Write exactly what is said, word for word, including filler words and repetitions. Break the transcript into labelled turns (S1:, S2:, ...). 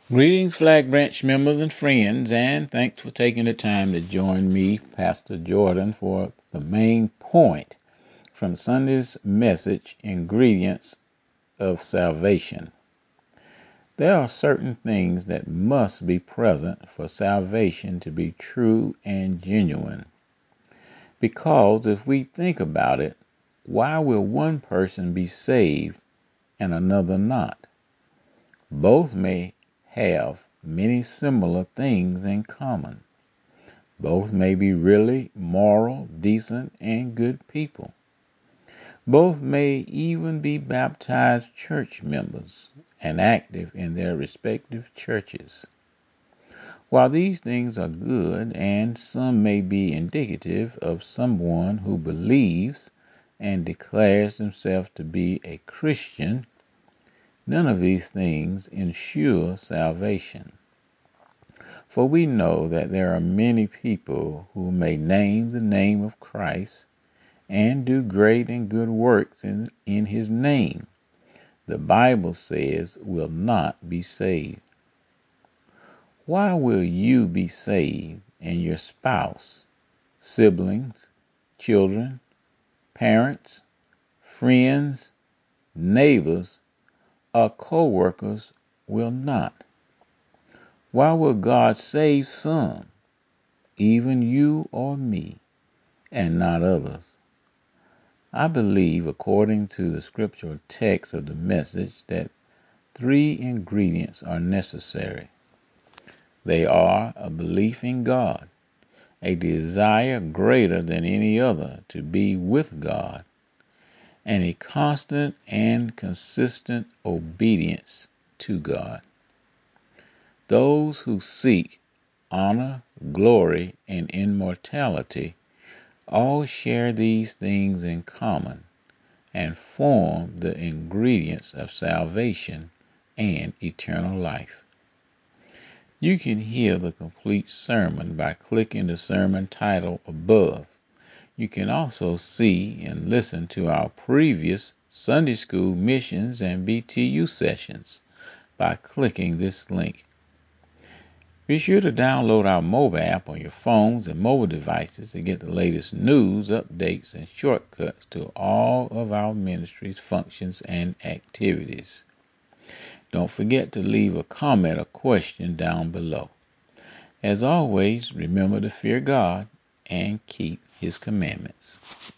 S1: Greetings, Flag Branch members and friends, and thanks for taking the time to join me, Pastor Jordan, for the main point from Sunday's message, Ingredients of Salvation. There are certain things that must be present for salvation to be true and genuine. Because if we think about it, why will one person be saved and another not? Both may have many similar things in common. Both may be really moral, decent, and good people. Both may even be baptized church members and active in their respective churches. While these things are good, and some may be indicative of someone who believes and declares himself to be a Christian, none of these things ensure salvation. For we know that there are many people who may name the name of Christ and do great and good works in, in his name, the Bible says will not be saved. Why will you be saved and your spouse, siblings, children, parents, friends, neighbors, or co-workers will not? Why will God save some, even you or me, and not others? I believe, according to the scriptural text of the message, that three ingredients are necessary. They are a belief in God, a desire greater than any other to be with God, and a constant and consistent obedience to God. Those who seek honor, glory, and immortality all share these things in common and form the ingredients of salvation and eternal life. You can hear the complete sermon by clicking the sermon title above. You can also see and listen to our previous Sunday School missions and B T U sessions by clicking this link. Be sure to download our mobile app on your phones and mobile devices to get the latest news, updates, and shortcuts to all of our ministry's functions and activities. Don't forget to leave a comment or question down below. As always, remember to fear God and keep his commandments.